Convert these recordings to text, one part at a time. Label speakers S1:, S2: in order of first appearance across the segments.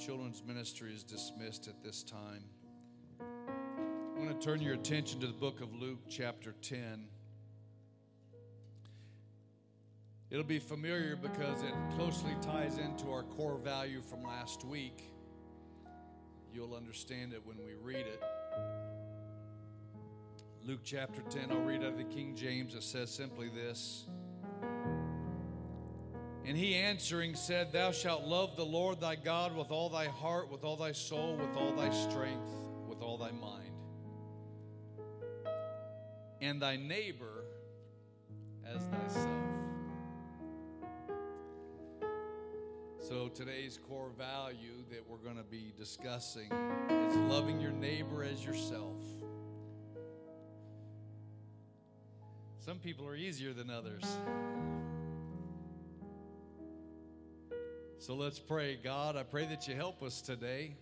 S1: children's ministry is dismissed at this time. I want to turn your attention to the book of Luke, chapter 10. It'll be familiar because it closely ties into our core value from last week. You'll understand it when we read it. Luke chapter 10, I'll read out of the King James. It says simply this. And he answering said, Thou shalt love the Lord thy God with all thy heart, with all thy soul, with all thy strength, with all thy mind. And thy neighbor as thyself. So today's core value that we're going to be discussing is loving your neighbor as yourself. Some people are easier than others. So let's pray. God, I pray that you help us today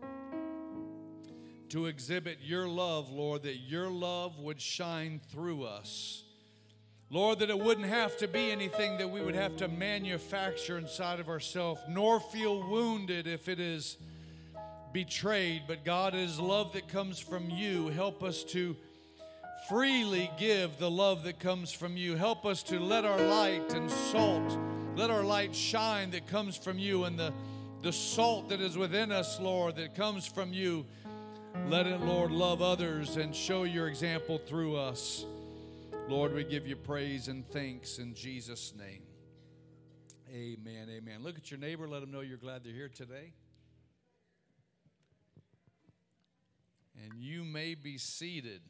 S1: to exhibit your love, Lord, that your love would shine through us. Lord, that it wouldn't have to be anything that we would have to manufacture inside of ourselves, nor feel wounded if it is betrayed. But God, it is love that comes from you. Help us to freely give the love that comes from you. Help us to let our light and salt, let our light shine that comes from you, and the salt that is within us, Lord, that comes from you. Let it, Lord, love others and show your example through us. Lord, we give you praise and thanks in Jesus' name. Amen, amen. Look at your neighbor. Let them know you're glad they're here today. And you may be seated.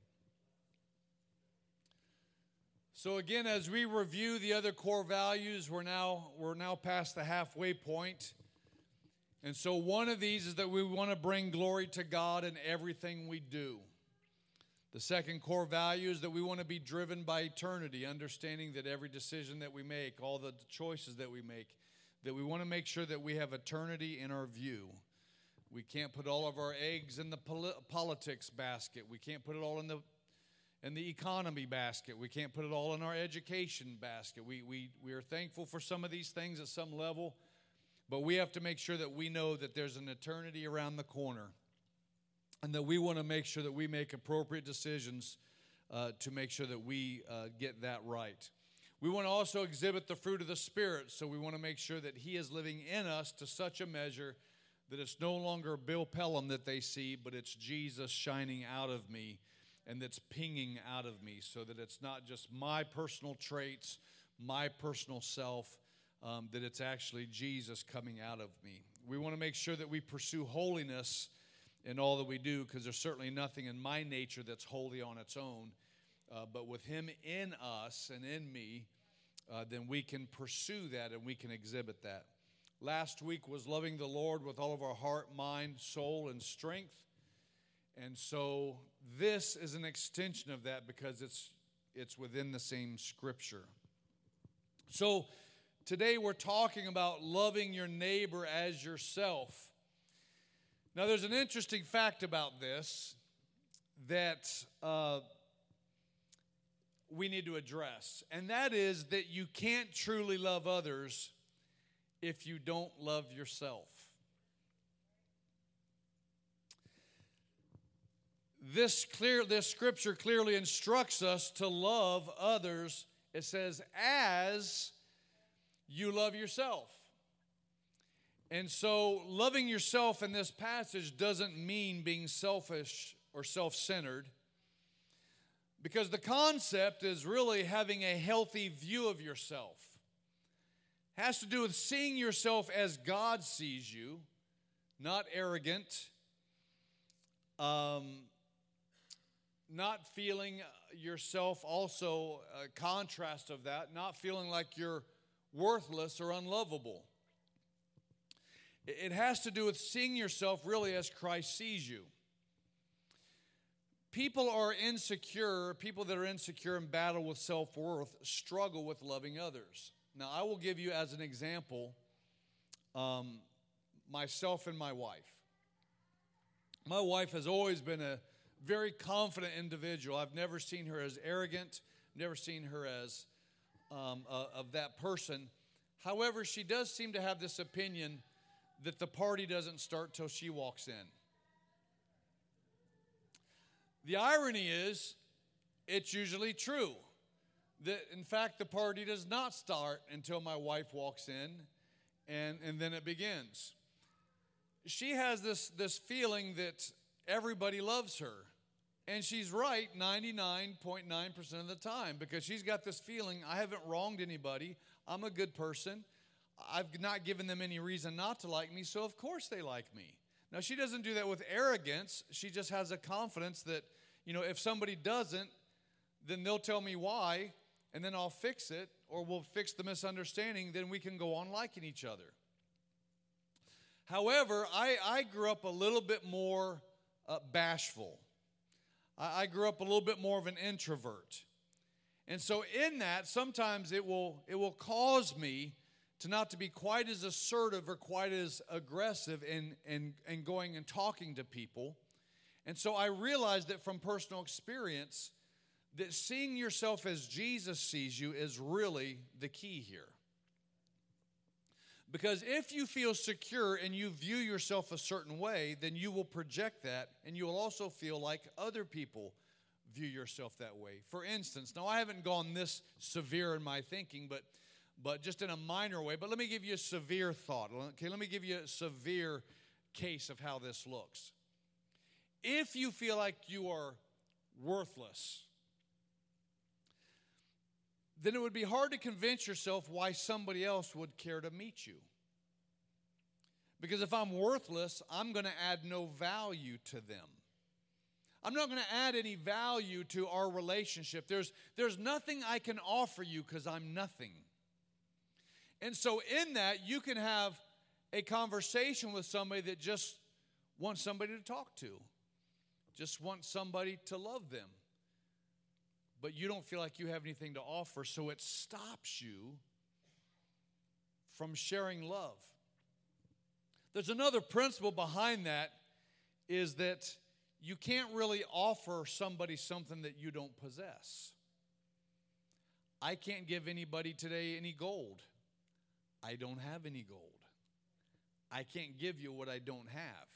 S1: So again, as we review the other core values, we're now past the halfway point. And so one of these is that we want to bring glory to God in everything we do. The second core value is that we want to be driven by eternity, understanding that every decision that we make, all the choices that we make, that we want to make sure that we have eternity in our view. We can't put all of our eggs in the politics basket. We can't put it all in the economy basket. We can't put it all in our education basket. We are thankful for some of these things at some level, but we have to make sure that we know that there's an eternity around the corner, and that we want to make sure that we make appropriate decisions to make sure that we get that right. We want to also exhibit the fruit of the Spirit, so we want to make sure that He is living in us to such a measure that it's no longer Bill Pelham that they see, but it's Jesus shining out of me, and that's pinging out of me, so that it's not just my personal traits, my personal self, that it's actually Jesus coming out of me. We want to make sure that we pursue holiness in all that we do, because there's certainly nothing in my nature that's holy on its own. But with Him in us and in me, then we can pursue that and we can exhibit that. Last week was loving the Lord with all of our heart, mind, soul, and strength. And so this is an extension of that because it's within the same scripture. So today we're talking about loving your neighbor as yourself. Now there's an interesting fact about this that we need to address, and that is that you can't truly love others if you don't love yourself. This scripture clearly instructs us to love others. It says, as you love yourself. And so loving yourself in this passage doesn't mean being selfish or self-centered, because the concept is really having a healthy view of yourself. It has to do with seeing yourself as God sees you, not arrogant, not feeling yourself also a contrast of that, not feeling like you're worthless or unlovable. It has to do with seeing yourself really as Christ sees you. People that are insecure and battle with self-worth struggle with loving others. Now, I will give you as an example myself and my wife. My wife has always been a very confident individual. I've never seen her as arrogant, never seen her as of that person. However, she does seem to have this opinion that the party doesn't start till she walks in. The irony is, it's usually true that, in fact, the party does not start until my wife walks in, and then it begins. She has this feeling that everybody loves her. And she's right 99.9% of the time, because she's got this feeling, I haven't wronged anybody. I'm a good person. I've not given them any reason not to like me, so of course they like me. Now, she doesn't do that with arrogance. She just has a confidence that, if somebody doesn't, then they'll tell me why, and then I'll fix it, or we'll fix the misunderstanding, then we can go on liking each other. However, I grew up a little bit more bashful. I grew up a little bit more of an introvert. And so in that, sometimes it will cause me to not to be quite as assertive or quite as aggressive in going and talking to people. And so I realized that from personal experience that seeing yourself as Jesus sees you is really the key here. Because if you feel secure and you view yourself a certain way, then you will project that, and you will also feel like other people view yourself that way. For instance, now I haven't gone this severe in my thinking, but just in a minor way. But let me give you a severe thought. Okay, let me give you a severe case of how this looks. If you feel like you are worthless, then it would be hard to convince yourself why somebody else would care to meet you. Because if I'm worthless, I'm going to add no value to them. I'm not going to add any value to our relationship. There's nothing I can offer you because I'm nothing. And so in that, you can have a conversation with somebody that just wants somebody to talk to, just wants somebody to love them. But you don't feel like you have anything to offer, so it stops you from sharing love. There's another principle behind that, is that you can't really offer somebody something that you don't possess. I can't give anybody today any gold. I don't have any gold. I can't give you what I don't have.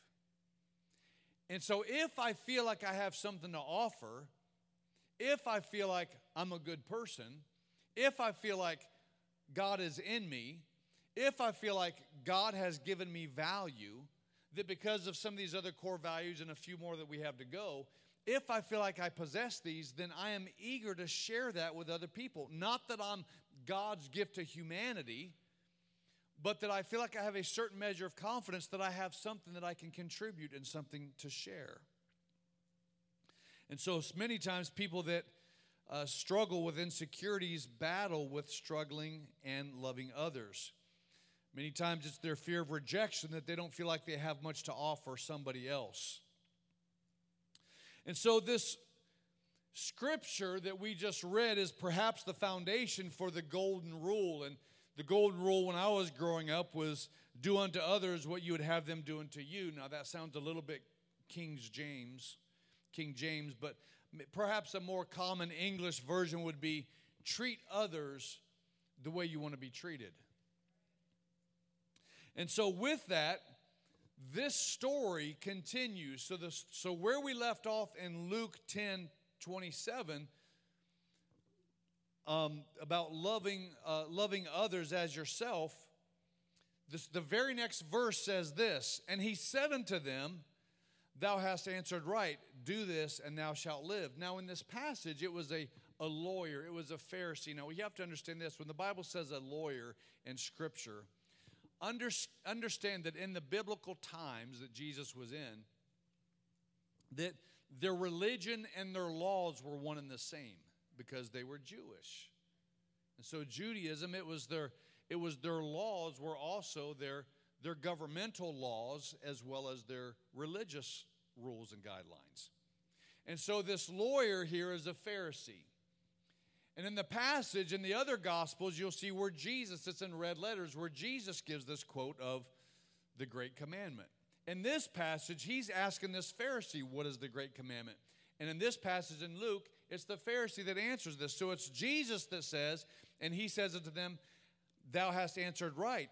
S1: And so if I feel like I have something to offer, if I feel like I'm a good person, if I feel like God is in me, if I feel like God has given me value, that because of some of these other core values and a few more that we have to go, if I feel like I possess these, then I am eager to share that with other people. Not that I'm God's gift to humanity, but that I feel like I have a certain measure of confidence that I have something that I can contribute and something to share. And so many times people that struggle with insecurities battle with struggling and loving others. Many times it's their fear of rejection that they don't feel like they have much to offer somebody else. And so this scripture that we just read is perhaps the foundation for the golden rule. And the golden rule when I was growing up was do unto others what you would have them do unto you. Now that sounds a little bit King James, but perhaps a more common English version would be treat others the way you want to be treated. And so with that, this story continues. So where we left off in Luke 10:27, about loving others as yourself, the very next verse says this, and he said unto them, thou hast answered right, do this and thou shalt live. Now in this passage, it was a lawyer, it was a Pharisee. Now we have to understand this, when the Bible says a lawyer in Scripture, understand that in the biblical times that Jesus was in, that their religion and their laws were one and the same because they were Jewish. And so Judaism, it was their laws were also their governmental laws as well as their religious rules and guidelines. And so this lawyer here is a Pharisee. And in the passage, in the other Gospels, you'll see where Jesus, it's in red letters, where Jesus gives this quote of the Great Commandment. In this passage, he's asking this Pharisee, what is the Great Commandment? And in this passage in Luke, it's the Pharisee that answers this. So it's Jesus that says, and he says it to them, thou hast answered right.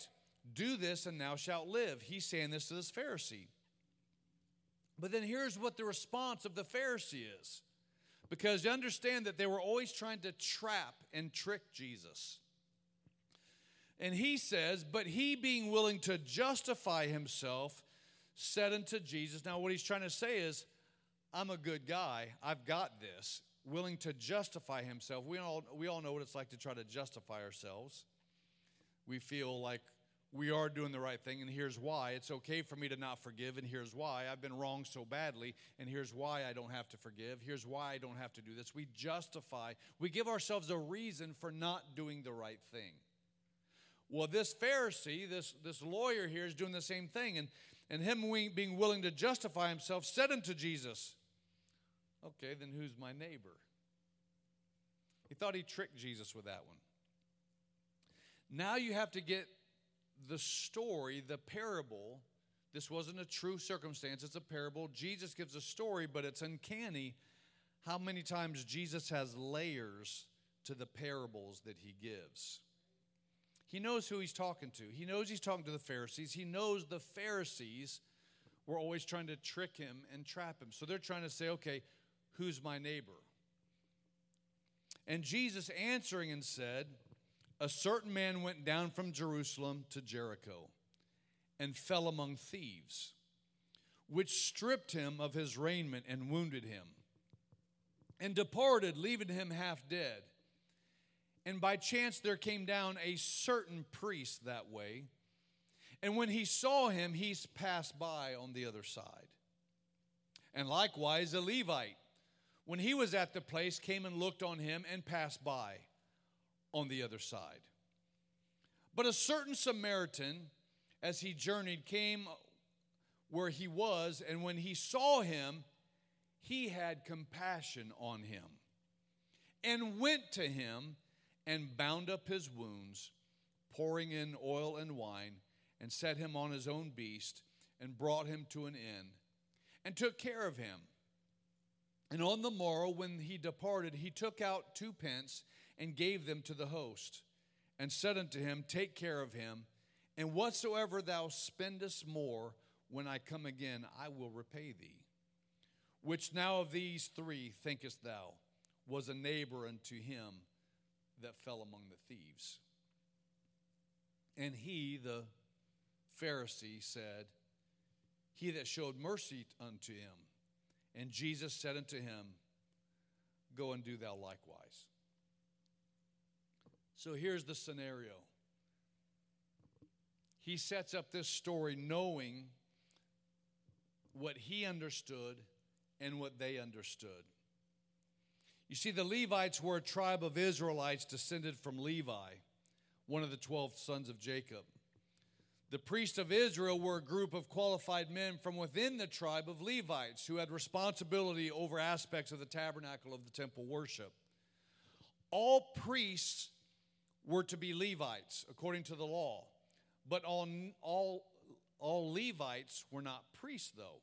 S1: Do this and thou shalt live. He's saying this to this Pharisee. But then here's what the response of the Pharisee is. Because you understand that they were always trying to trap and trick Jesus. And he says, but he being willing to justify himself, said unto Jesus. Now what he's trying to say is, I'm a good guy. I've got this. Willing to justify himself. We all know what it's like to try to justify ourselves. We feel like we are doing the right thing, and here's why. It's okay for me to not forgive, and here's why. I've been wronged so badly, and here's why I don't have to forgive. Here's why I don't have to do this. We justify. We give ourselves a reason for not doing the right thing. Well, this Pharisee, this lawyer here is doing the same thing, and him being willing to justify himself said unto Jesus, okay, then who's my neighbor? He thought he tricked Jesus with that one. Now you have to get the story, the parable. This wasn't a true circumstance. It's a parable. Jesus gives a story, but it's uncanny how many times Jesus has layers to the parables that he gives. He knows who he's talking to. He knows he's talking to the Pharisees. He knows the Pharisees were always trying to trick him and trap him. So they're trying to say, okay, who's my neighbor? And Jesus answering and said, a certain man went down from Jerusalem to Jericho and fell among thieves, which stripped him of his raiment and wounded him, and departed, leaving him half dead. And by chance there came down a certain priest that way, and when he saw him, he passed by on the other side. And likewise a Levite, when he was at the place, came and looked on him and passed by on the other side. But a certain Samaritan, as he journeyed, came where he was, and when he saw him, he had compassion on him, and went to him and bound up his wounds, pouring in oil and wine, and set him on his own beast, and brought him to an inn, and took care of him. And on the morrow, when he departed, he took out 2 pence, and gave them to the host, and said unto him, take care of him, and whatsoever thou spendest more, when I come again, I will repay thee. Which now of these 3, thinkest thou, was a neighbor unto him that fell among the thieves? And he, the Pharisee, said, he that showed mercy unto him. And Jesus said unto him, go and do thou likewise. So here's the scenario. He sets up this story knowing what he understood and what they understood. You see, the Levites were a tribe of Israelites descended from Levi, one of the 12 sons of Jacob. The priests of Israel were a group of qualified men from within the tribe of Levites who had responsibility over aspects of the tabernacle of the temple worship. All priests were to be Levites according to the law, but all Levites were not priests, though.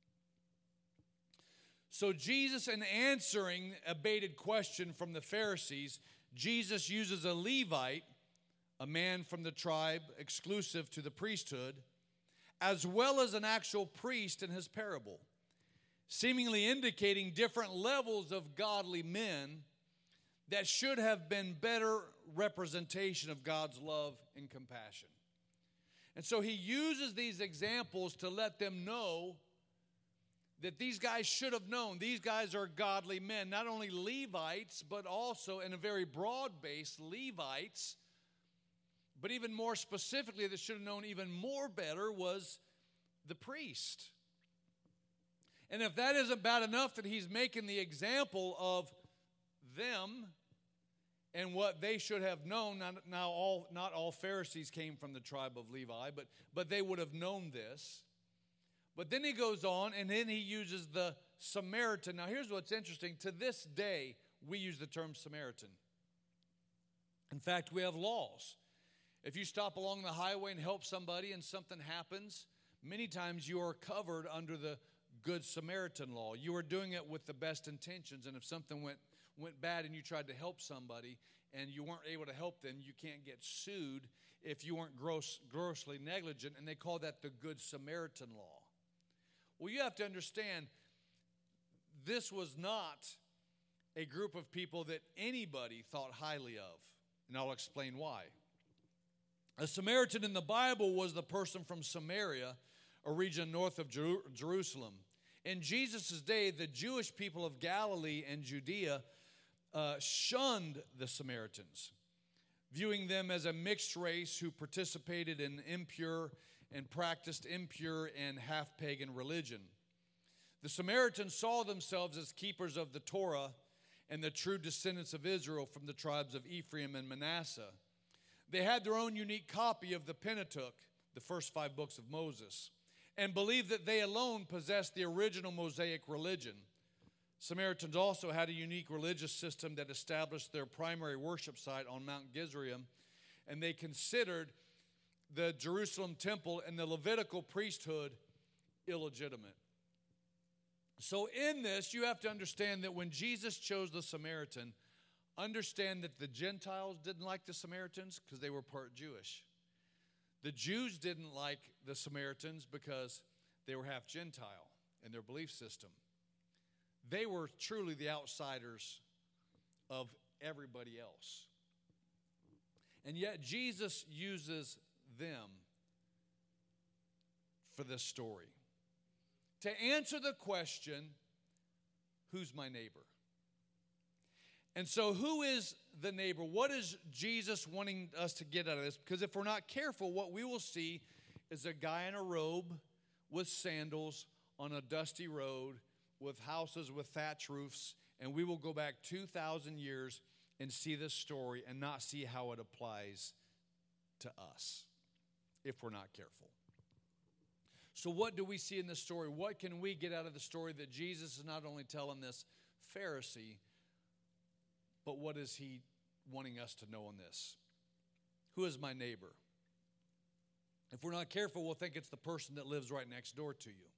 S1: So Jesus, in answering a baited question from the Pharisees, Jesus uses a Levite, a man from the tribe exclusive to the priesthood, as well as an actual priest in his parable, seemingly indicating different levels of godly men that should have been better representation of God's love and compassion. And so he uses these examples to let them know that these guys should have known. These guys are godly men, not only Levites, but also in a very broad base, Levites. But even more specifically, that should have known even more better was the priest. And if that isn't bad enough that he's making the example of them and what they should have known, not all Pharisees came from the tribe of Levi, but they would have known this. But then he goes on, and then he uses the Samaritan. Now here's what's interesting. To this day, we use the term Samaritan. In fact, we have laws. If you stop along the highway and help somebody and something happens, many times you are covered under the Good Samaritan law. You are doing it with the best intentions, and if something went bad and you tried to help somebody and you weren't able to help them, you can't get sued if you weren't grossly negligent, and they call that the Good Samaritan law. Well, you have to understand, this was not a group of people that anybody thought highly of, and I'll explain why. A Samaritan in the Bible was the person from Samaria, a region north of Jerusalem. In Jesus' day, the Jewish people of Galilee and Judea shunned the Samaritans, viewing them as a mixed race who participated in impure and practiced impure and half-pagan religion. The Samaritans saw themselves as keepers of the Torah and the true descendants of Israel from the tribes of Ephraim and Manasseh. They had their own unique copy of the Pentateuch, the first 5 books of Moses, and believed that they alone possessed the original Mosaic religion. Samaritans also had a unique religious system that established their primary worship site on Mount Gerizim, and they considered the Jerusalem temple and the Levitical priesthood illegitimate. So in this, you have to understand that when Jesus chose the Samaritan, understand that the Gentiles didn't like the Samaritans because they were part Jewish. The Jews didn't like the Samaritans because they were half Gentile in their belief system. They were truly the outsiders of everybody else. And yet Jesus uses them for this story to answer the question, who's my neighbor? And so who is the neighbor? What is Jesus wanting us to get out of this? Because if we're not careful, what we will see is a guy in a robe with sandals on a dusty road with houses with thatch roofs, and we will go back 2,000 years and see this story and not see how it applies to us if we're not careful. So what do we see in this story? What can we get out of the story that Jesus is not only telling this Pharisee, but what is he wanting us to know in this? Who is my neighbor? If we're not careful, we'll think it's the person that lives right next door to you.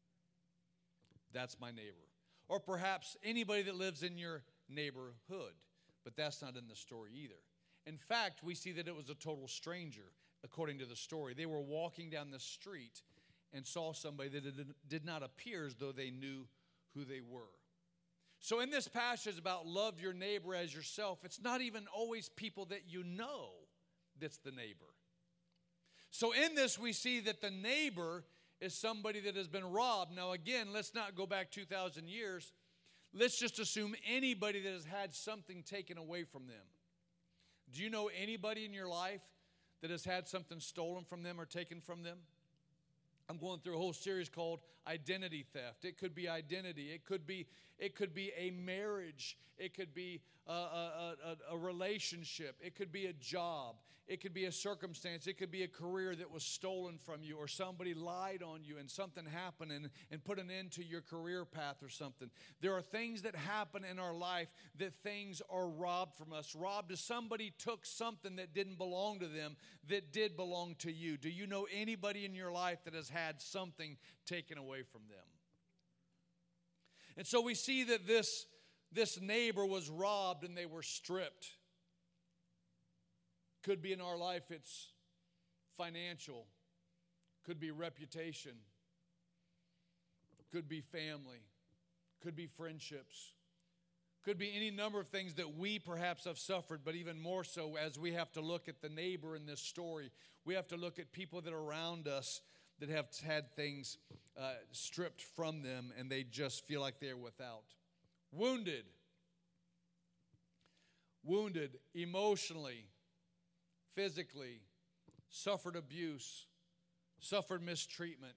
S1: That's my neighbor. Or perhaps anybody that lives in your neighborhood. But that's not in the story either. In fact, we see that it was a total stranger, according to the story. They were walking down the street and saw somebody that did not appear as though they knew who they were. So in this passage about love your neighbor as yourself, it's not even always people that you know that's the neighbor. So in this we see that the neighbor is somebody that has been robbed. Now again, let's not go back 2,000 years. Let's just assume anybody that has had something taken away from them. Do you know anybody in your life that has had something stolen from them or taken from them? I'm going through a whole series called Identity Theft. It could be identity. It could be a marriage. It could be a relationship. It could be a job. It could be a circumstance. It could be a career that was stolen from you, or somebody lied on you and something happened and put an end to your career path or something. There are things that happen in our life that things are robbed from us. Robbed as somebody took something that didn't belong to them that did belong to you. Do you know anybody in your life that has had something taken away from them? And so we see that this neighbor was robbed and they were stripped. Could be in our life, it's financial. Could be reputation. Could be family. Could be friendships. Could be any number of things that we perhaps have suffered, but even more so as we have to look at the neighbor in this story. We have to look at people that are around us that have had things stripped from them and they just feel like they're without. Wounded emotionally, physically, suffered abuse, suffered mistreatment,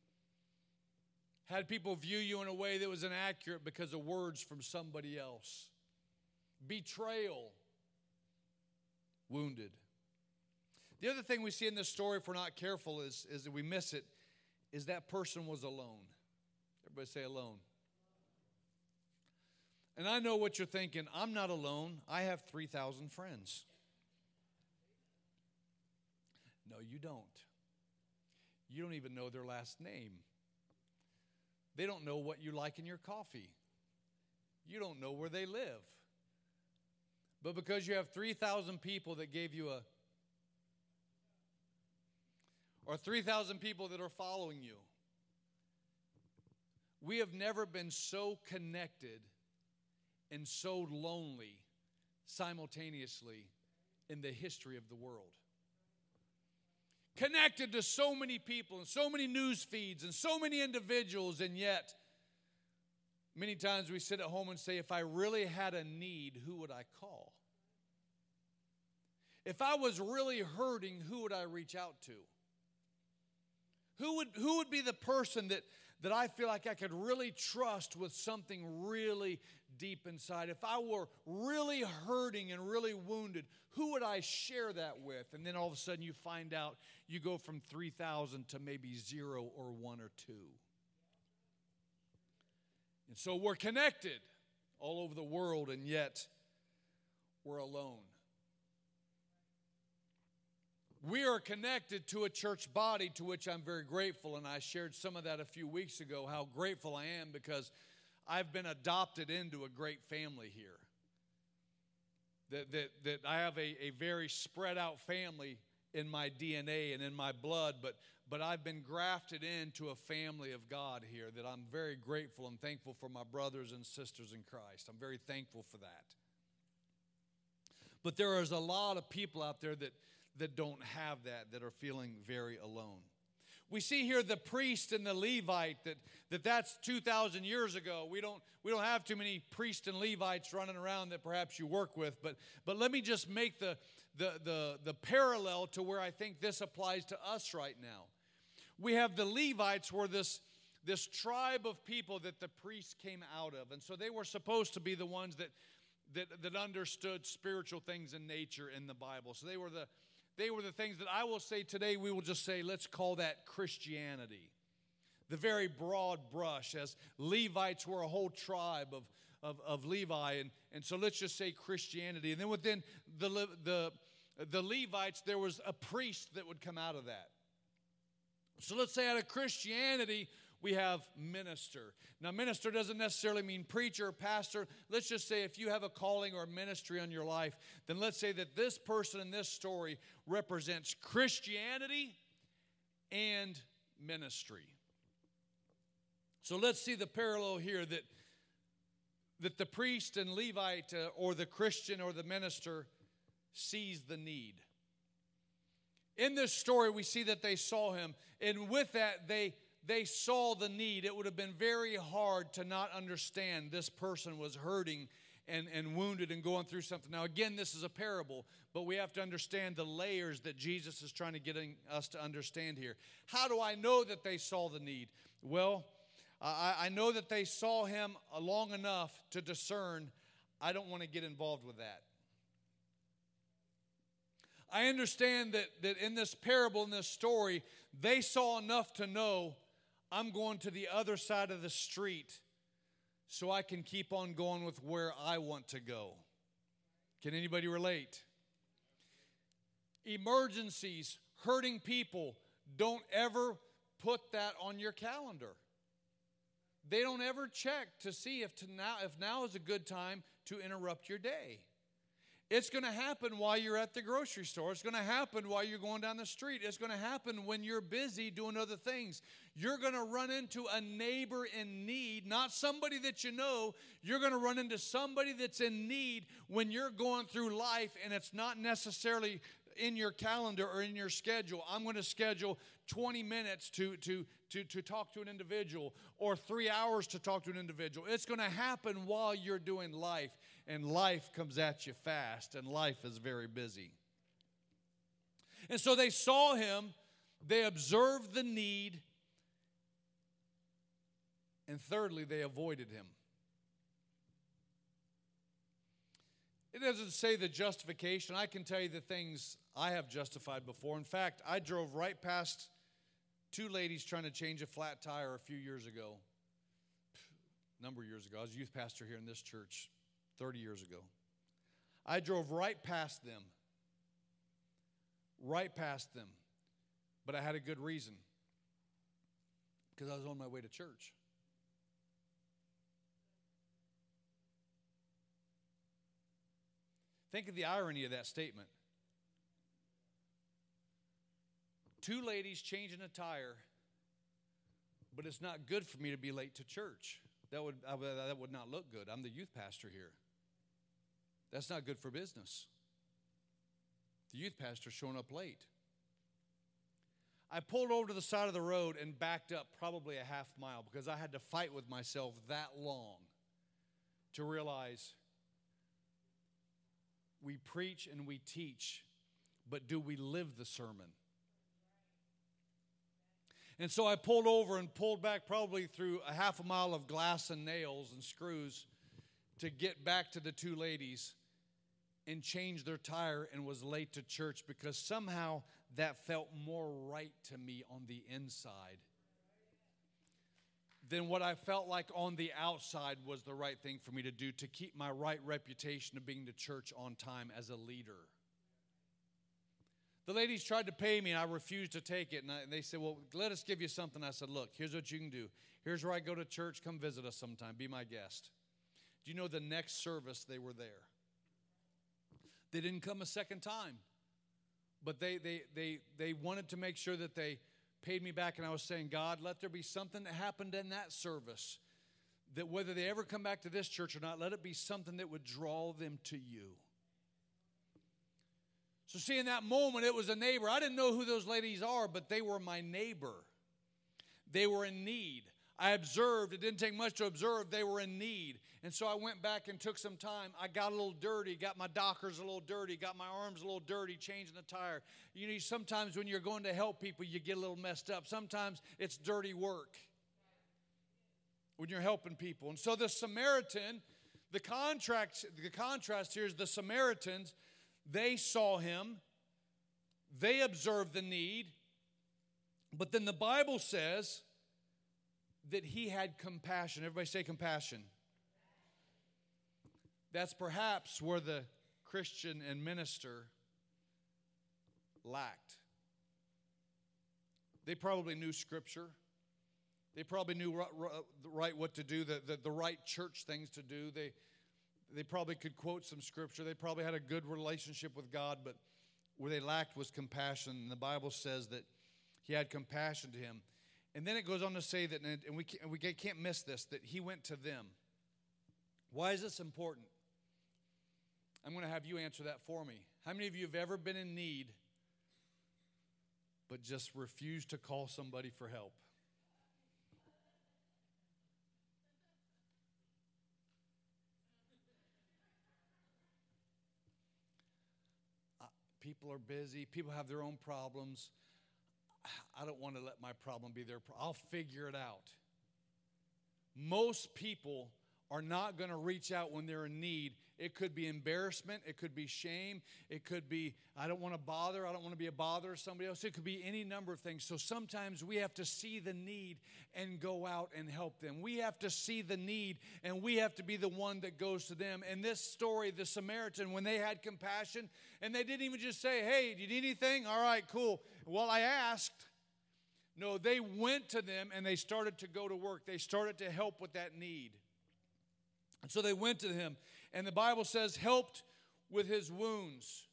S1: had people view you in a way that was inaccurate because of words from somebody else, betrayal, wounded. The other thing we see in this story, if we're not careful, is that we miss it, is that person was alone. Everybody say alone. And I know what you're thinking. I'm not alone. I have 3,000 friends. No, you don't. You don't even know their last name. They don't know what you like in your coffee. You don't know where they live. but because you have 3,000 people that gave you or 3,000 people that are following you. We have never been so connected and so lonely simultaneously in the history of the world. Connected to so many people and so many news feeds and so many individuals, and yet many times we sit at home and say, if I really had a need, who would I call? If I was really hurting, who would I reach out to? Who would be the person that I feel like I could really trust with something really deep inside? If I were really hurting and really wounded, who would I share that with? And then all of a sudden you find out you go from 3,000 to maybe 0 or 1 or 2. And so we're connected all over the world, and yet we're alone. We are connected to a church body to which I'm very grateful, and I shared some of that a few weeks ago, how grateful I am because I've been adopted into a great family here. That I have a very spread out family in my DNA and in my blood, but I've been grafted into a family of God here that I'm very grateful and thankful for my brothers and sisters in Christ. I'm very thankful for that. But there is a lot of people out there that don't have that are feeling very alone. We see here the priest and the Levite, that's 2,000 years ago. We don't have too many priests and Levites running around that perhaps you work with, but let me just make the parallel to where I think this applies to us right now. We have the Levites were this tribe of people that the priests came out of, and so they were supposed to be the ones that understood spiritual things in nature in the Bible. So they were the things that I will say today, we will just say, let's call that Christianity. The very broad brush, as Levites were a whole tribe of Levi, and so let's just say Christianity. And then within the Levites, there was a priest that would come out of that. So let's say out of Christianity, we have minister. Now, minister doesn't necessarily mean preacher or pastor. Let's just say if you have a calling or a ministry on your life, then let's say that this person in this story represents Christianity and ministry. So let's see the parallel here that the priest and Levite or the Christian or the minister sees the need. In this story, we see that they saw him, and with that, they saw the need. It would have been very hard to not understand this person was hurting and wounded and going through something. Now, again, this is a parable, but we have to understand the layers that Jesus is trying to get us to understand here. How do I know that they saw the need? Well, I know that they saw him long enough to discern, I don't want to get involved with that. I understand that in this parable, in this story, they saw enough to know, I'm going to the other side of the street so I can keep on going with where I want to go. Can anybody relate? Emergencies, hurting people, don't ever put that on your calendar. They don't ever check to see if now is a good time to interrupt your day. It's going to happen while you're at the grocery store. It's going to happen while you're going down the street. It's going to happen when you're busy doing other things. You're going to run into a neighbor in need, not somebody that you know. You're going to run into somebody that's in need when you're going through life, and it's not necessarily in your calendar or in your schedule. I'm going to schedule 20 minutes to talk to an individual or 3 hours to talk to an individual. It's going to happen while you're doing life, and life comes at you fast, and life is very busy. And so they saw him, they observed the need, and thirdly, they avoided him. It doesn't say the justification. I can tell you the things I have justified before. In fact, I drove right past two ladies trying to change a flat tire a few years ago. A number of years ago. I was a youth pastor here in this church 30 years ago. I drove right past them. Right past them. But I had a good reason. Because I was on my way to church. Think of the irony of that statement. 2 ladies changing a tire, but it's not good for me to be late to church. That would not look good. I'm the youth pastor here. That's not good for business. The youth pastor showing up late. I pulled over to the side of the road and backed up probably a half mile because I had to fight with myself that long to realize we preach and we teach, but do we live the sermon? And so I pulled over and pulled back probably through a half a mile of glass and nails and screws to get back to the 2 ladies and change their tire, and was late to church because somehow that felt more right to me on the inside than what I felt like on the outside was the right thing for me to do to keep my right reputation of being to church on time as a leader. The ladies tried to pay me, and I refused to take it. And they said, well, let us give you something. I said, look, here's what you can do. Here's where I go to church. Come visit us sometime. Be my guest. Do you know the next service they were there? They didn't come a second time. But they wanted to make sure that they paid me back. And I was saying, God, let there be something that happened in that service that whether they ever come back to this church or not, let it be something that would draw them to you. So see, in that moment, it was a neighbor. I didn't know who those ladies are, but they were my neighbor. They were in need. I observed. It didn't take much to observe. They were in need. And so I went back and took some time. I got a little dirty, got my dockers a little dirty, got my arms a little dirty, changing the tire. You know, sometimes when you're going to help people, you get a little messed up. Sometimes it's dirty work when you're helping people. And so the Samaritan, the contrast here is the Samaritans, they saw him. They observed the need. But then the Bible says that he had compassion. Everybody say compassion. That's perhaps where the Christian and minister lacked. They probably knew Scripture. They probably knew right what to do, the right church things to do. They probably could quote some Scripture. They probably had a good relationship with God, but where they lacked was compassion. And the Bible says that he had compassion to him. And then it goes on to say that, and we can't miss this, that he went to them. Why is this important? I'm going to have you answer that for me. How many of you have ever been in need but just refused to call somebody for help? People are busy. People have their own problems. I don't want to let my problem be their problem. I'll figure it out. Most people are not going to reach out when they're in need. It could be embarrassment. It could be shame. It could be, I don't want to bother. I don't want to be a bother to somebody else. It could be any number of things. So sometimes we have to see the need and go out and help them. We have to see the need and we have to be the one that goes to them. And this story, the Samaritan, when they had compassion, and they didn't even just say, hey, do you need anything? All right, cool. Well, I asked. No, they went to them and they started to go to work. They started to help with that need. And so they went to him, and the Bible says, helped with his wounds.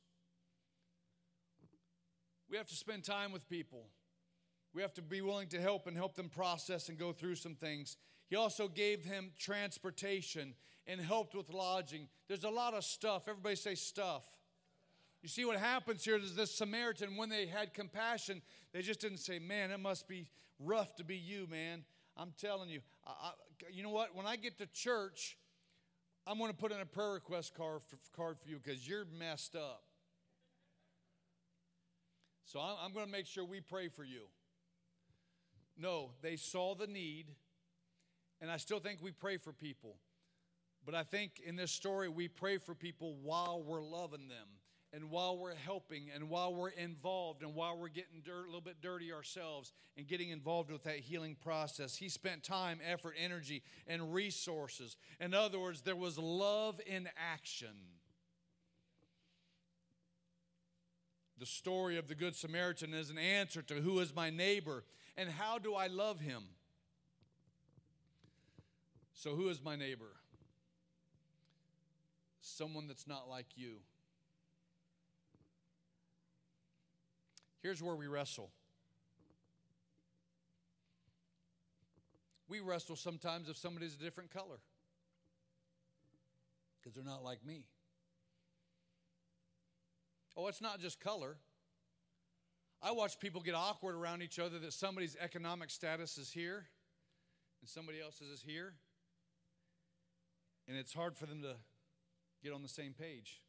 S1: We have to spend time with people. We have to be willing to help and help them process and go through some things. He also gave him transportation and helped with lodging. There's a lot of stuff. Everybody say stuff. You see what happens here is this Samaritan, when they had compassion, they just didn't say, man, it must be rough to be you, man. I'm telling you. You know what? When I get to church, I'm going to put in a prayer request card for you because you're messed up. So I'm going to make sure we pray for you. No, they saw the need, and I still think we pray for people. But I think in this story, we pray for people while we're loving them, and while we're helping, and while we're involved, and while we're getting a little bit dirty ourselves and getting involved with that healing process. He spent time, effort, energy, and resources. In other words, there was love in action. The story of the Good Samaritan is an answer to who is my neighbor and how do I love him. So who is my neighbor? Someone that's not like you. Here's where we wrestle. We wrestle sometimes if somebody's a different color because they're not like me. Oh, it's not just color. I watch people get awkward around each other that somebody's economic status is here and somebody else's is here. And it's hard for them to get on the same page.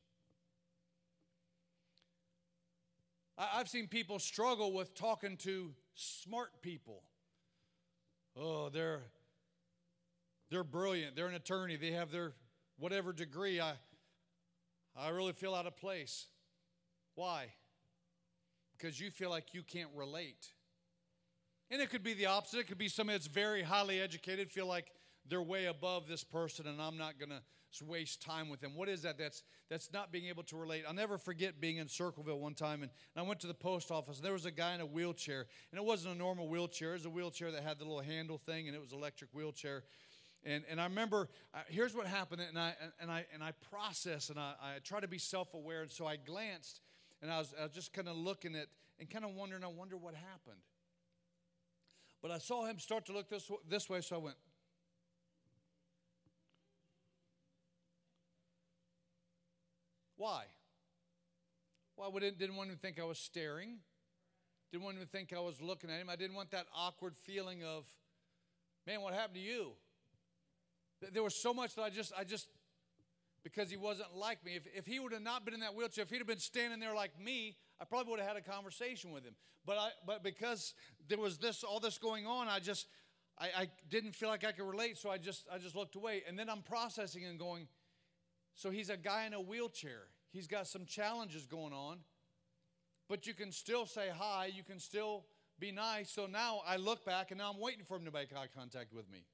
S1: I've seen people struggle with talking to smart people. Oh, they're brilliant. They're an attorney. They have their whatever degree. I really feel out of place. Why? Because you feel like you can't relate. And it could be the opposite. It could be somebody that's very highly educated, feel like they're way above this person and I'm not going to waste time with them. What is that? That's not being able to relate. I'll never forget being in Circleville one time, and I went to the post office, and there was a guy in a wheelchair, and it wasn't a normal wheelchair. It was a wheelchair that had the little handle thing, and it was an electric wheelchair. And I remember, here's what happened, and I processed, and I try to be self-aware, and so I glanced, and I was just kind of looking at, and kind of wondering, I wonder what happened. But I saw him start to look this way, so I went, why? Well, I didn't want him to think I was staring. Didn't want him to think I was looking at him. I didn't want that awkward feeling of, man, what happened to you? There was so much that I just, because he wasn't like me. If he would have not been in that wheelchair, if he'd have been standing there like me, I probably would have had a conversation with him. But because there was all this going on, I didn't feel like I could relate, so I just looked away. And then I'm processing and going, so he's a guy in a wheelchair. He's got some challenges going on, but you can still say hi. You can still be nice. So now I look back, and now I'm waiting for him to make eye contact with me.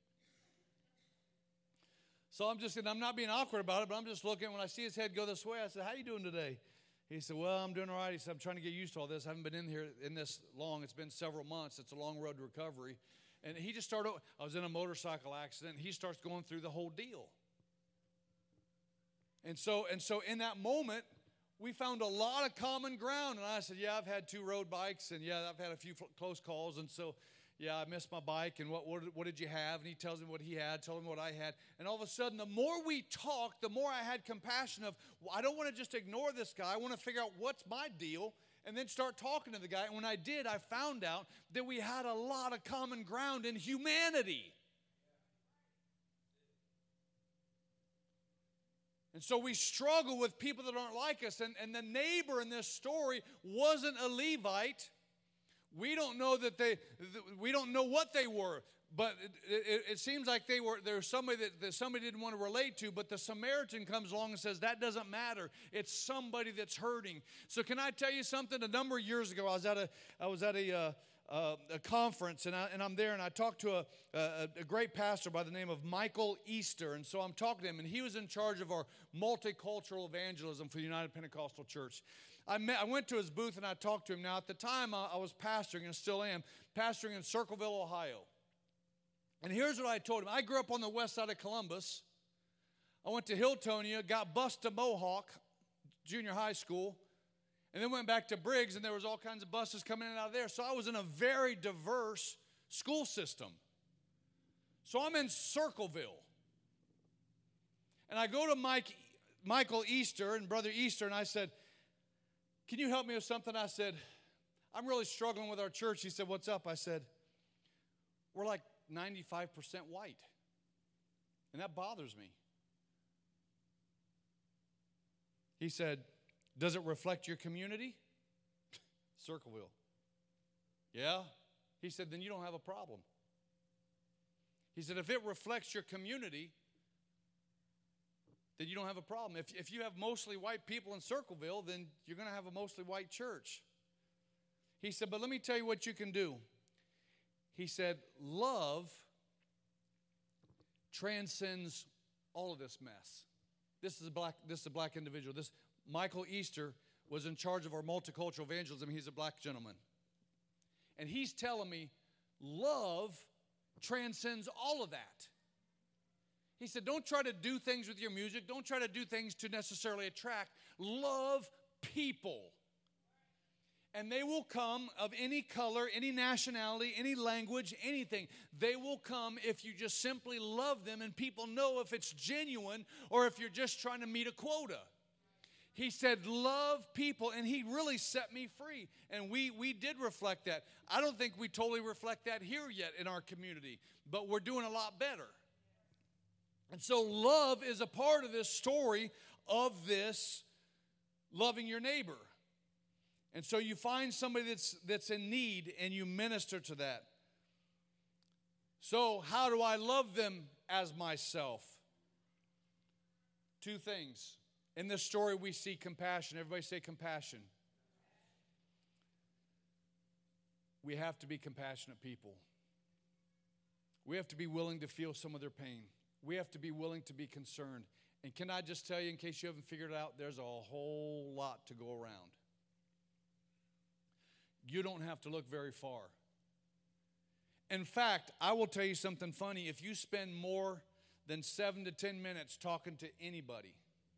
S1: So I'm not being awkward about it, but I'm just looking. When I see his head go this way, I said, how you doing today? He said, well, I'm doing all right. He said, I'm trying to get used to all this. I haven't been in here in this long. It's been several months. It's a long road to recovery. And he just started, I was in a motorcycle accident, and he starts going through the whole deal. And so in that moment, we found a lot of common ground. And I said, yeah, I've had 2 road bikes, and yeah, I've had a few close calls. And so, yeah, I missed my bike, and what did you have? And he tells me what he had, told him what I had. And all of a sudden, the more we talked, the more I had compassion of, well, I don't want to just ignore this guy. I want to figure out what's my deal and then start talking to the guy. And when I did, I found out that we had a lot of common ground in humanity. And so we struggle with people that aren't like us. And the neighbor in this story wasn't a Levite. We don't know we don't know what they were, but it seems like there was somebody that somebody didn't want to relate to. But the Samaritan comes along and says that doesn't matter. It's somebody that's hurting. So can I tell you something? A number of years ago, I was at a conference, and I'm there, and I talked to a great pastor by the name of Michael Easter. And so I'm talking to him, and he was in charge of our multicultural evangelism for the United Pentecostal Church. I went to his booth, and I talked to him. Now, at the time, I was pastoring, and still am, pastoring in Circleville, Ohio. And here's what I told him. I grew up on the west side of Columbus. I went to Hilltonia, got bused to Mohawk Junior High School, and then went back to Briggs, and there was all kinds of buses coming in and out of there. So I was in a very diverse school system. So I'm in Circleville. And I go to Michael Easter and Brother Easter, and I said, can you help me with something? I said, I'm really struggling with our church. He said, what's up? I said, we're like 95% white. And that bothers me. He said, does it reflect your community? Circleville. Yeah. He said, then you don't have a problem. He said, if it reflects your community, then you don't have a problem. If you have mostly white people in Circleville, then you're going to have a mostly white church. He said, but let me tell you what you can do. He said, love transcends all of this mess. This is a black individual. This Michael Easter was in charge of our multicultural evangelism. He's a black gentleman. And he's telling me love transcends all of that. He said, don't try to do things with your music. Don't try to do things to necessarily attract. Love people. And they will come of any color, any nationality, any language, anything. They will come if you just simply love them, and people know if it's genuine or if you're just trying to meet a quota. He said, love people, and he really set me free. And we did reflect that. I don't think we totally reflect that here yet in our community, but we're doing a lot better. And so love is a part of this story of this loving your neighbor. And so you find somebody that's in need and you minister to that. So how do I love them as myself? Two things. In this story we see compassion. Everybody say compassion. We have to be compassionate people. We have to be willing to feel some of their pain. We have to be willing to be concerned. And can I just tell you, in case you haven't figured it out, there's a whole lot to go around. You don't have to look very far. In fact, I will tell you something funny. If you spend more than 7 to 10 minutes talking to anybody,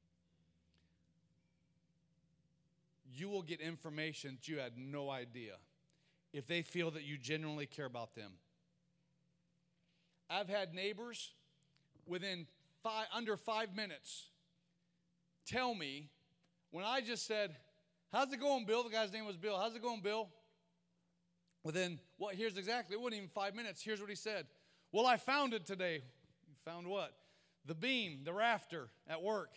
S1: you will get information that you had no idea if they feel that you genuinely care about them. I've had neighbors within under 5 minutes tell me, when I just said, how's it going, Bill? The guy's name was Bill. How's it going, Bill? Within, here's exactly, it wasn't even 5 minutes. Here's what he said. Well, I found it today. You found what? The beam, the rafter at work.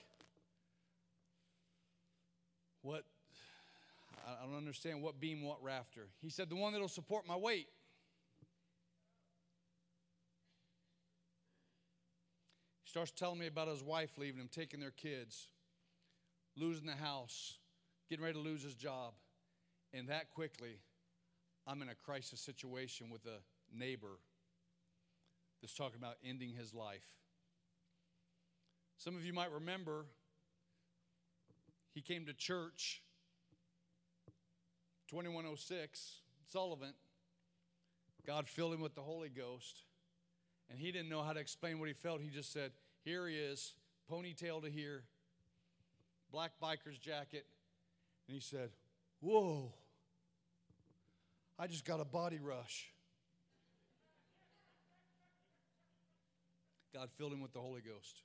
S1: What? I don't understand. What beam, what rafter? He said, the one that'll support my weight. He starts telling me about his wife leaving him, taking their kids, losing the house, getting ready to lose his job. And that quickly, I'm in a crisis situation with a neighbor that's talking about ending his life. Some of you might remember he came to church, 2106, Sullivan. God filled him with the Holy Ghost, and he didn't know how to explain what he felt. He just said, here he is, ponytail to here, black biker's jacket, and he said, whoa, I just got a body rush. God filled him with the Holy Ghost.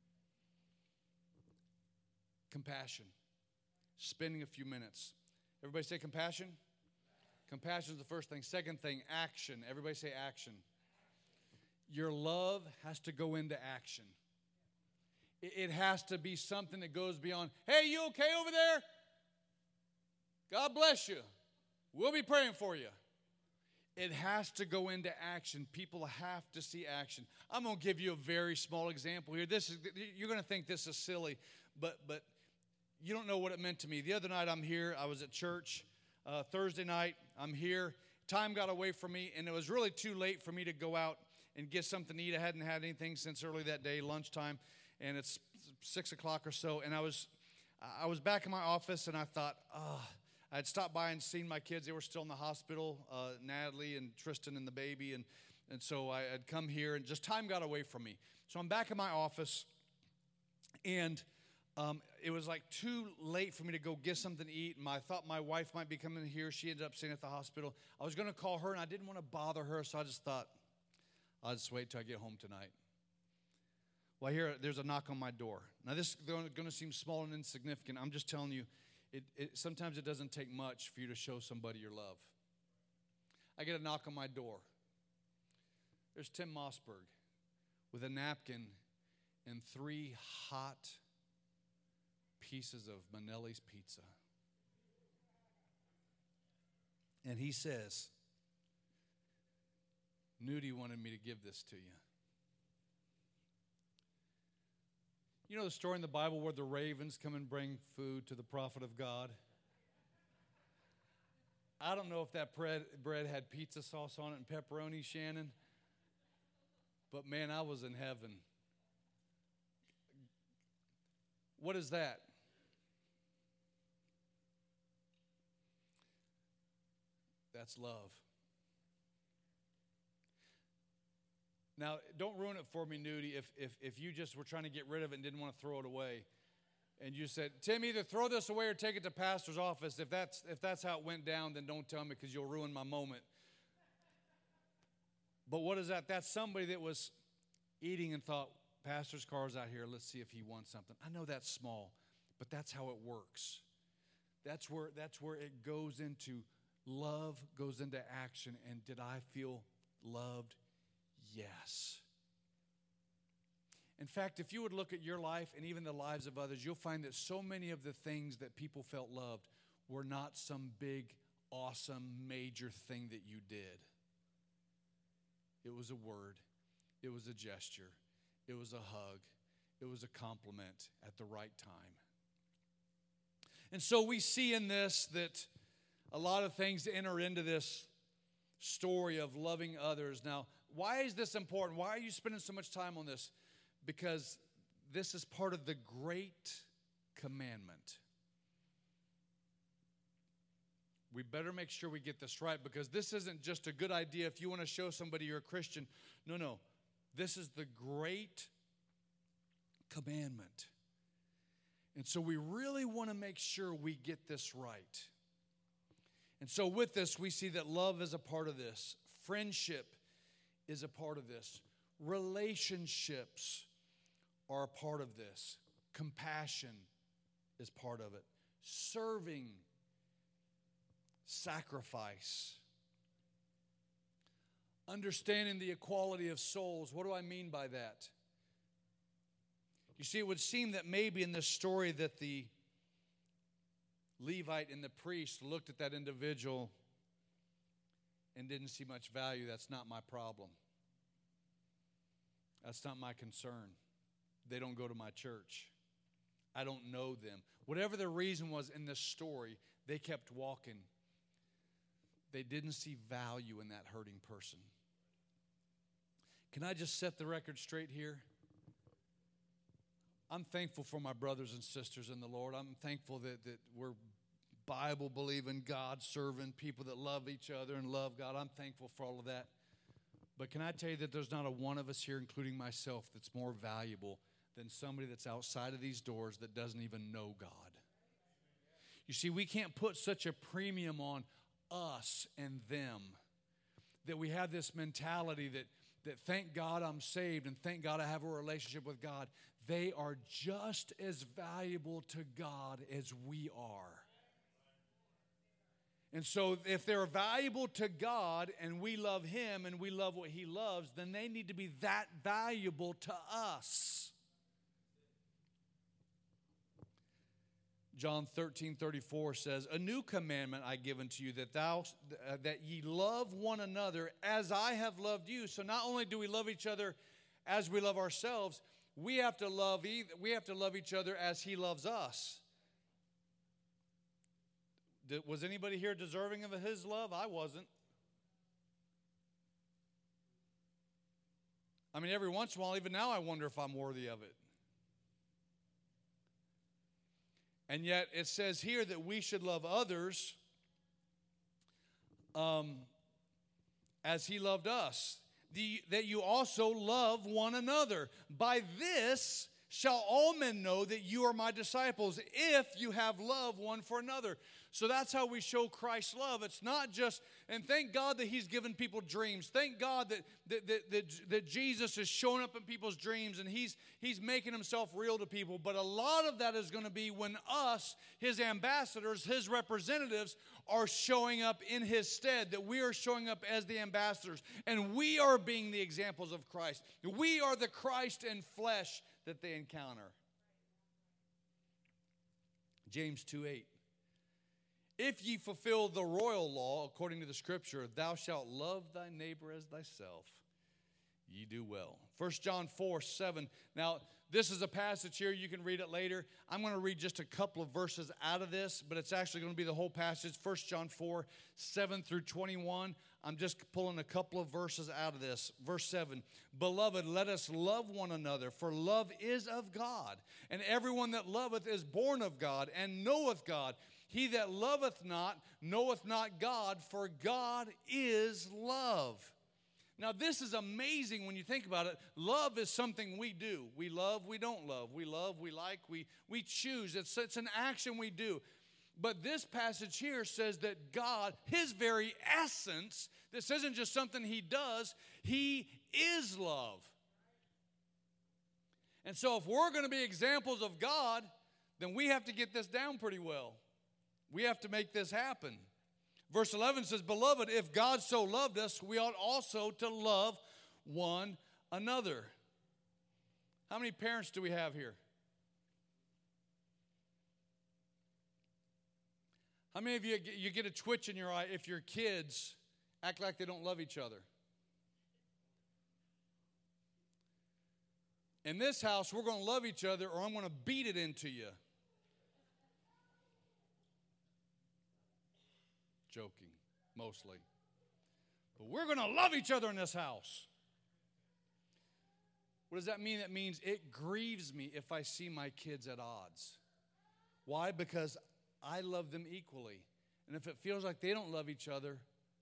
S1: Compassion. Spending a few minutes. Everybody say compassion. Compassion is the first thing. Second thing, action. Everybody say action. Your love has to go into action. It has to be something that goes beyond, hey, you okay over there? God bless you. We'll be praying for you. It has to go into action. People have to see action. I'm going to give you a very small example here. You're going to think this is silly, but you don't know what it meant to me. The other night I'm here. I was at church. Thursday night, I'm here. Time got away from me, and it was really too late for me to go out and get something to eat. I hadn't had anything since early that day, lunchtime, and it's 6 o'clock or so. And I was back in my office, and I thought, I'd stopped by and seen my kids. They were still in the hospital, Natalie and Tristan and the baby. And so I had come here, and just time got away from me. So I'm back in my office, and it was like too late for me to go get something to eat. And I thought my wife might be coming here. She ended up staying at the hospital. I was going to call her, and I didn't want to bother her, so I just thought, I'll just wait till I get home tonight. Well, there's a knock on my door. Now, this is going to seem small and insignificant. I'm just telling you, sometimes it doesn't take much for you to show somebody your love. I get a knock on my door. There's Tim Mossberg with a napkin and 3 hot pieces of Manelli's pizza. And he says, Nudie wanted me to give this to you. You know the story in the Bible where the ravens come and bring food to the prophet of God? I don't know if that bread had pizza sauce on it and pepperoni, Shannon, but man, I was in heaven. What is that? That's love. Now, don't ruin it for me, Nudie, if you just were trying to get rid of it and didn't want to throw it away. and you said, Tim, either throw this away or take it to pastor's office. If that's how it went down, then don't tell me because you'll ruin my moment. But what is that? That's somebody that was eating and thought, pastor's car's out here. Let's see if he wants something. I know that's small, but that's how it works. That's where it goes into love, goes into action. And did I feel loved? Yes. In fact, if you would look at your life and even the lives of others, you'll find that so many of the things that people felt loved were not some big, awesome, major thing that you did. It was a word. It was a gesture. It was a hug. It was a compliment at the right time. And so we see in this that a lot of things enter into this story of loving others. Now, why is this important? Why are you spending so much time on this? Because this is part of the great commandment. We better make sure we get this right, because this isn't just a good idea if you want to show somebody you're a Christian. No. This is the great commandment. And so we really want to make sure we get this right. And so with this, we see that love is a part of this. Friendship is a part of this. Relationships are a part of this. Compassion is part of it. Serving, sacrifice, understanding the equality of souls. What do I mean by that? You see, it would seem that maybe in this story that the Levite and the priest looked at that individual and didn't see much value. That's not my problem. That's not my concern. They don't go to my church. I don't know them. Whatever the reason was in this story, they kept walking. They didn't see value in that hurting person. Can I just set the record straight here? I'm thankful for my brothers and sisters in the Lord. I'm thankful that we're Bible-believing, God-serving people that love each other and love God. I'm thankful for all of that. But can I tell you that there's not a one of us here, including myself, that's more valuable than somebody that's outside of these doors that doesn't even know God. You see, we can't put such a premium on us and them that we have this mentality that thank God I'm saved and thank God I have a relationship with God. They are just as valuable to God as we are. And so if they're valuable to God and we love Him and we love what He loves, then they need to be that valuable to us. John 13:34 says, "A new commandment I give unto you, that ye love one another as I have loved you." So not only do we love each other as we love ourselves, we have to love each other as He loves us. Was anybody here deserving of His love? I wasn't. I mean, every once in a while, even now, I wonder if I'm worthy of it. And yet it says here that we should love others as He loved us. That you also love one another. By this shall all men know that you are my disciples, if you have love one for another. So that's how we show Christ's love. It's not just, and thank God that He's given people dreams. Thank God that Jesus is showing up in people's dreams and He's making Himself real to people. But a lot of that is going to be when us, His ambassadors, His representatives, are showing up in His stead, that we are showing up as the ambassadors. And we are being the examples of Christ. We are the Christ in flesh that they encounter. James 2:8. If ye fulfill the royal law according to the Scripture, thou shalt love thy neighbor as thyself, ye do well. 1 John 4:7. Now, this is a passage here. You can read it later. I'm going to read just a couple of verses out of this, but it's actually going to be the whole passage. 1 John 4:7 through 21. I'm just pulling a couple of verses out of this. Verse 7. Beloved, let us love one another, for love is of God. And everyone that loveth is born of God and knoweth God. He that loveth not knoweth not God, for God is love. Now, this is amazing when you think about it. Love is something we do. We love, we don't love. We love, we like, we choose. It's an action we do. But this passage here says that God, his very essence, this isn't just something he does, he is love. And so if we're going to be examples of God, then we have to get this down pretty well. We have to make this happen. Verse 11 says, Beloved, if God so loved us, we ought also to love one another. How many parents do we have here? How many of you get a twitch in your eye if your kids act like they don't love each other? In this house, we're going to love each other or I'm going to beat it into you. Joking, mostly. But we're going to love each other in this house. What does that mean? That means it grieves me if I see my kids at odds. Why? Because I love them equally. And if it feels like they don't love each other,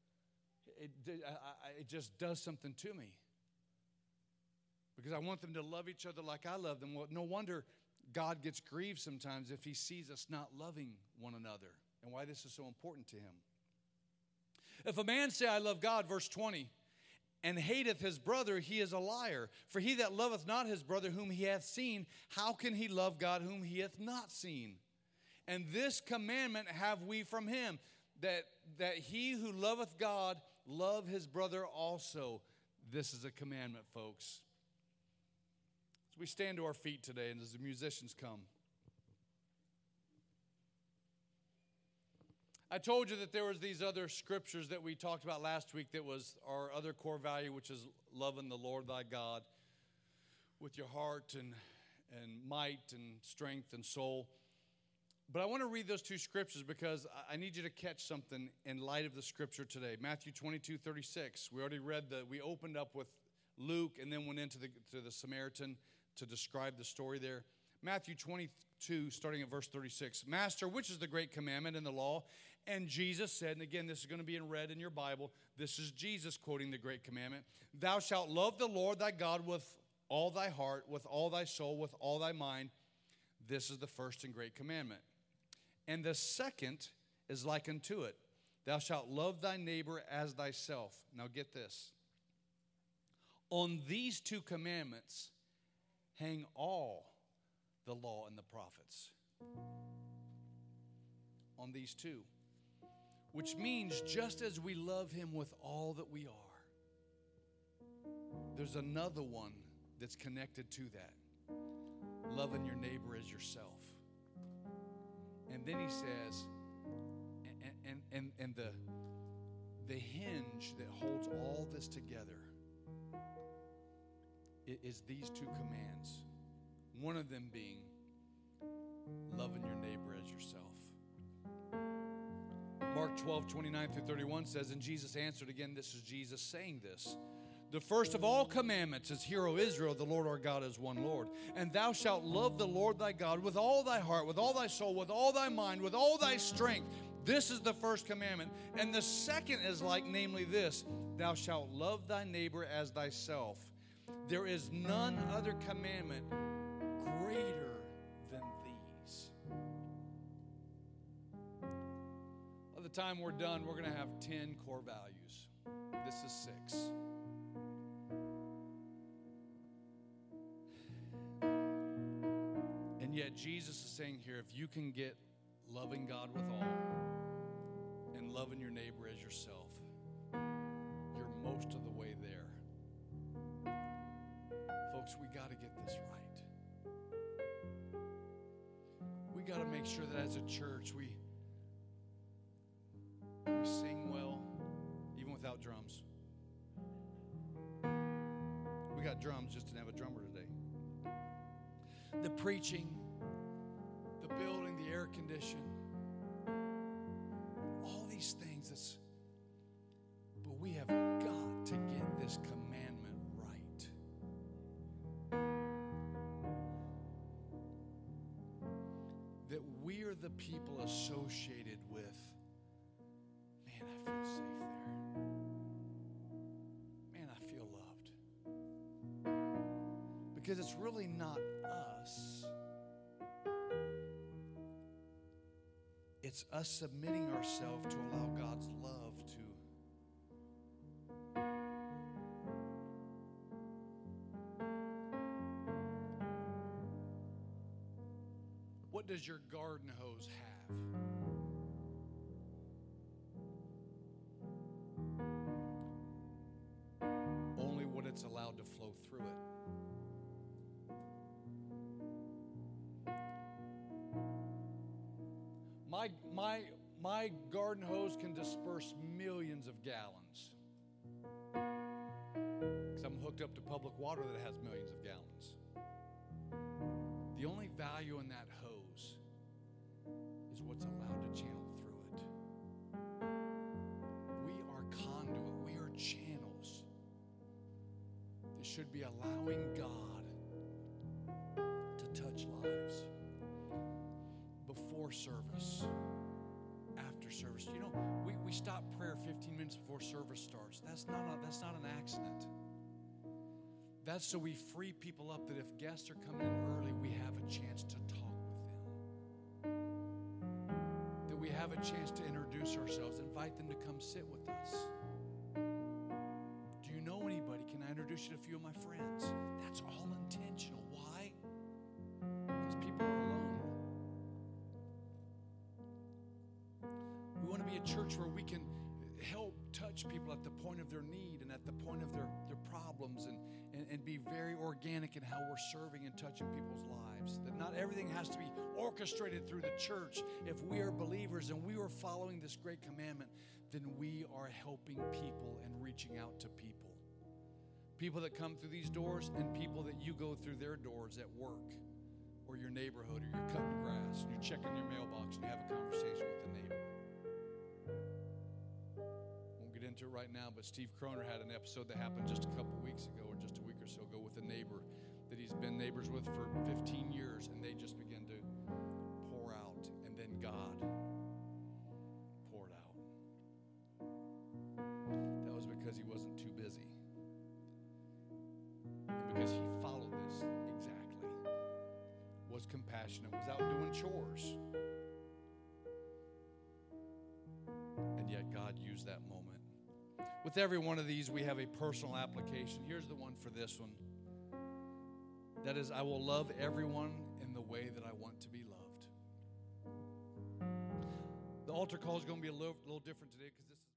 S1: it just does something to me. Because I want them to love each other like I love them. Well, no wonder God gets grieved sometimes if he sees us not loving one another, and why this is so important to him. If a man say, I love God, verse 20, and hateth his brother, he is a liar. For he that loveth not his brother whom he hath seen, how can he love God whom he hath not seen? And this commandment have we from him, that he who loveth God love his brother also. This is a commandment, folks. As we stand to our feet today and as the musicians come, I told you that there was these other scriptures that we talked about last week that was our other core value, which is loving the Lord thy God with your heart and might and strength and soul. But I want to read those two scriptures because I need you to catch something in light of the scripture today. Matthew 22:36. We already read we opened up with Luke and then went into the Samaritan to describe the story there. Matthew 22, starting at verse 36. Master, which is the great commandment in the law? And Jesus said, and again, this is going to be in red in your Bible. This is Jesus quoting the great commandment. Thou shalt love the Lord thy God with all thy heart, with all thy soul, with all thy mind. This is the first and great commandment. And the second is like unto it. Thou shalt love thy neighbor as thyself. Now get this. On these two commandments hang all the law and the prophets. On these two. Which means just as we love him with all that we are, there's another one that's connected to that. Loving your neighbor as yourself. And then he says, and the hinge that holds all this together is these two commands. One of them being loving your neighbor as yourself. Mark 12:29-31 says, and Jesus answered, again, this is Jesus saying this. The first of all commandments is, Hear, O Israel, the Lord our God is one Lord. And thou shalt love the Lord thy God with all thy heart, with all thy soul, with all thy mind, with all thy strength. This is the first commandment. And the second is like, namely this, thou shalt love thy neighbor as thyself. There is none other commandment greater than these. By the time we're done, we're going to have 10 core values. This is 6. And yet Jesus is saying here, if you can get loving God with all and loving your neighbor as yourself, you're most of the way there. Folks, we got to get this right. We got to make sure that as a church we sing well, even without drums. We got drums, just didn't have a drummer today. The preaching, the building, the air condition, all these things. But we have got to get this commandment right. That we are the people associated with, man, I feel safe there. Man, I feel Because it's really not us. It's us submitting ourselves to allow God's love to. What does your garden hose have? Only what it's allowed to flow through it. My garden hose can disperse millions of gallons. Because I'm hooked up to public water that has millions of gallons. The only value in that hose is what's allowed to channel through it. We are conduit. We are channels that should be allowing God to touch lives before service, after service. You know, we stop prayer 15 minutes before service starts. That's not an accident. That's so we free people up that if guests are coming in early, we have a chance to talk with them. That we have a chance to introduce ourselves, invite them to come sit with us. Do you know anybody? Can I introduce you to a few of my friends? That's all intentional. Why? Because people are alone. We want to be a church where we can help touch people at the point of their need and at the point of their problems and be very organic in how we're serving and touching people's lives. That not everything has to be orchestrated through the church. If we are believers and we are following this great commandment, then we are helping people and reaching out to people. People that come through these doors and people that you go through their doors at work or your neighborhood, or you're cutting grass and you're checking your mailbox and you have a conversation with the neighbor. Get into it right now, but Steve Kroner had an episode that happened just a couple weeks ago, or just a week or so ago, with a neighbor that he's been neighbors with for 15 years, and they just began to pour out, and then God poured out. That was because he wasn't too busy, and because he followed this exactly, was compassionate, was out doing chores, and yet God used that moment. With every one of these, we have a personal application. Here's the one for this one. That is, I will love everyone in the way that I want to be loved. The altar call is going to be a little different today because